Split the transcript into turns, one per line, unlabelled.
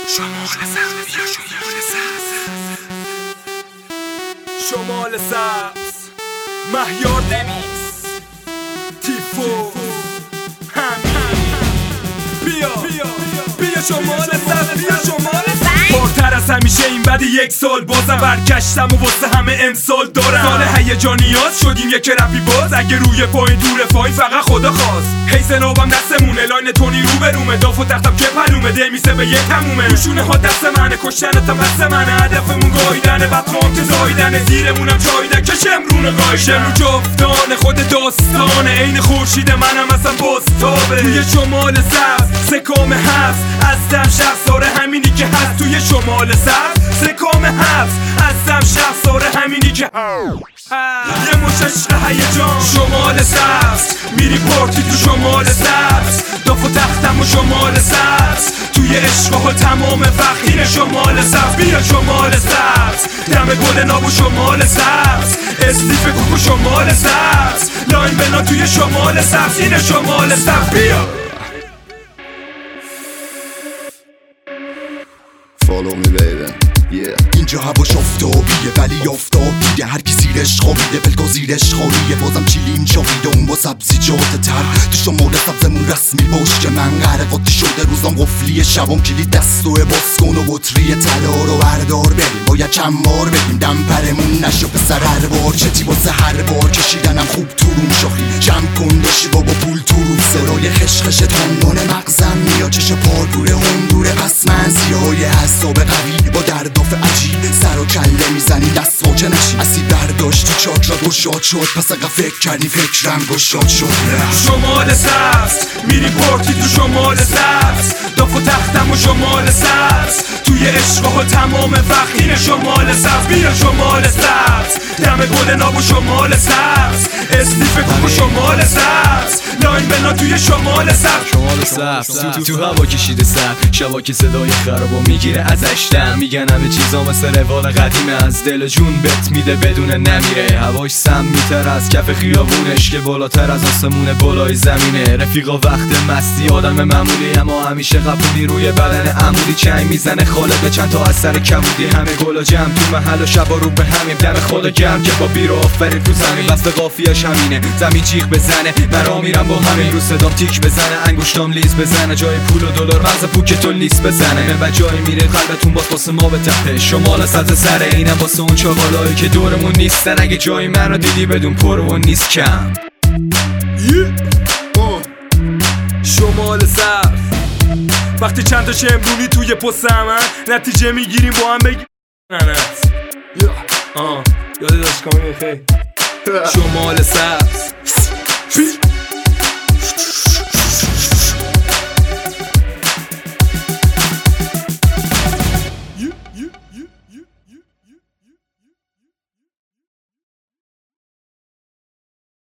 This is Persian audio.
شمال سبز مهیار دمیکس تیفو همین بیا شمال سبز بیا شمال سبز بارتر از همیشه این بعد یک سال بازم برگشتم و واسه همه امسال دارم سال هیجانیات شدیم یک رپی باز اگه روی پایین تو رفاهی فقط خدا خواست هی زنابم دستمونه لاین تونی رو برومه داف و تختم که پلومه دل میسه به یک همومه روشونه ها دست منه کشتن تا بس منه هدفمون گاییدنه بعد خوام که زاییدنه زیرمونم چاییدن که شمرونه گایشم رو جفتانه خود داستانه عین خورشید منم اصلا بازتابه توی شمال سبز سکام حبس هستم شخصاره همینی که هست توی شمال سبز سکام حبس هستم شخصاره همینی که یه مش عشق هیجان شمال سبز میری پارتی تو شمال سبز داف و تختم و شمال سبز توی عشقها تمام وقت اینه شمال سبز بیا شمال سبز دم گل ناب و شمال سبز اسلیف کوکو شمال سبز لاین بنا توی شمال سبز اینه شمال سبز بیا
Follow me baby yeah. اینجا هواش آفتابیه ولی آفتابیه هر کی زیرش خوابیده بلکو زیرش خالیه بازم چیلیم شاقیده اون با سبزی جاده تر تو شمال سبزمون رسمی باش که من غرقاتی شده روزام قفلیه شبام کلید دستو باز کن و بطری طلا رو بردار بریم باید چند بار بریم دم پرمون نشو پسر هر بار چتی واسه هر بار کشیدنم خوب تو روم شاخی جمع کن داشتی بابا پول تو رو سرای خشخش تندان مغزم میاد چش پارکوره هم دوره پس من سیاهای حساب قوی با درداف عجیب سر و کله میزنی دست واجه نشی اسید برداشت تو چاکرا گشاد شد پس اقا فکر کردی فکرم گشاد شد
شمال سبز میری پارتی تو شمال سبز داف و تختم و شمال سبز توی عشقها تمام وقت اینه شمال سبز بیا شمال سبز دم گل ناب و شمال سبز اسلیف کوکو شمال سبز لاین بنا توی شمال سبز
شمال سبز تو هوا کشیده سر شبا که صدای خرابو میگیره ازش دم میگن همه چیزا مثل روال قدیمه از دل جون بت میده بدون نمیره هواش سم میتر از کف خیابونش که بالاتر از آسمون بالای زمینه رفیقا وقت مستی آدم معمولی اما همیشه قبولی روی بدن عمودی چنگ میزنه خاله به چند تا از سر کبودی همه گلا جمع تو محل و شبا رو به همین دم خدا گرم که با بیرو آفرین تو زمین بس به قافیه‌اش همینه زمین جیغ بزنه مرا میرم با همین رو صدام تیک بزنه انگشتام لیز بزنه جای پول و دلار مغز پوکتون لیز بزنه و جایی میره قلبتون باز واسه ما به تپه شمال سبز سر اینم واسه اون چاقالایی که دورمون نیستن اگه جای منو دیدی بدون پرمون نیست کم
شمال سبز وقتی چند تا شمرونی توی پست همن نتیجه میگیریم با هم بگیم یاده داشت کامی بخیر شمال سبز